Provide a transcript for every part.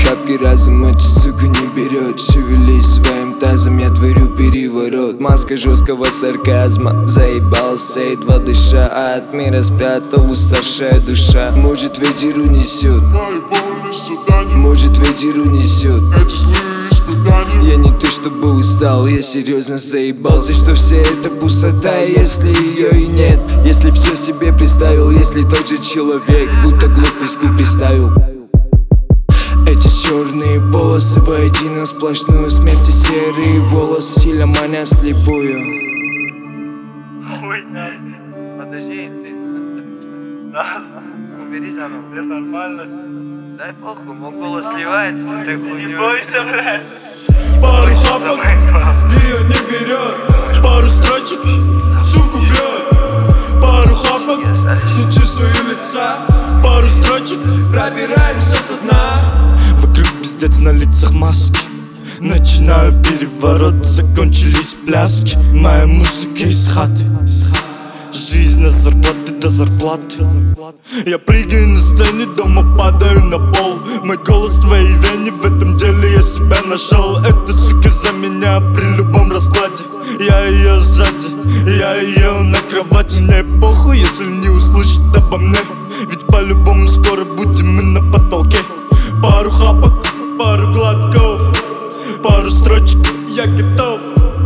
тапки разом эту суку не берет. Шевелись своим тазом, я творю переворот. Маска жесткого сарказма, заебался, едва дыша, а от мира спрятал уставшая душа. Может ветер унесет, может ветер унесет эти злые испытания. Я не то чтобы устал, я серьезно заебался, что все это пустота, если ее и нет. Если все себе представил, если тот же человек будто глуп виску приставил. Эти черные полосы воедино сплошную смерть, и серые волосы сильно манят слепую. Ой, подожди, ты. Да, убери заново. Все нормально. Дай похуй, мой голос сливается. Не бойся, блядь. Пару хапок, ее не берет. Пару строчек, суку бьет. Пару хапок, не чувствую лица. Пару строчек, пробираемся со дна. Вокруг пиздец, на лицах маски. Начинаю переворот, закончились пляски. Моя музыка из хаты. Жизнь от зарплаты до зарплаты. Я прыгаю на сцене, дома падаю на пол. Мой голос в твоей вене, в этом деле я себя нашел. Эта сука за меня при любом раскладе. Я ее сзади, я ее на кровати. Мне похуй, если не услышит обо мне, ведь по-любому скоро будем мы на потолке. Пару хапок, пару глотков, пару строчек, я готов.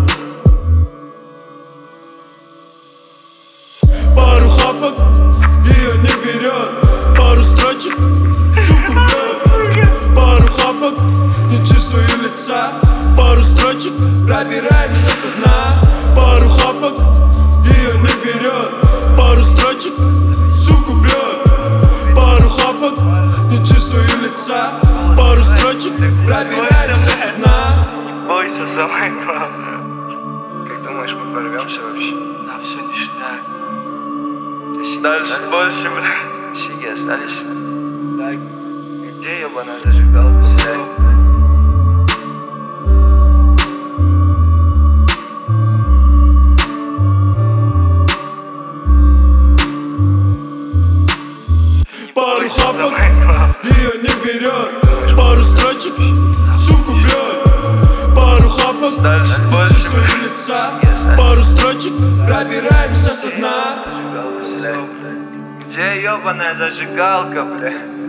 Пару хапок, ее не берет. Пару строчек, суку бьет. Пару хапок, не чувствую лица. Пару строчек, пробираемся со дна. Пару хапок, ее не берет. Пару строчек, суку бьет. Пару хапок, не чувствую лица. Пару строчек, пробираемся со дна. Не бойся, самое главное. Как думаешь, мы порвемся вообще? Да, все ништяк. Дальше больше, блядь. Сиги остались? Да. Где ебаная зажигалка? Пару хапок, ее не берет. Пару строчек, суку бьет. Пару хапок, не чувствую лица. Пару строчек, пробираемся со дна. Где ебаная зажигалка, блядь?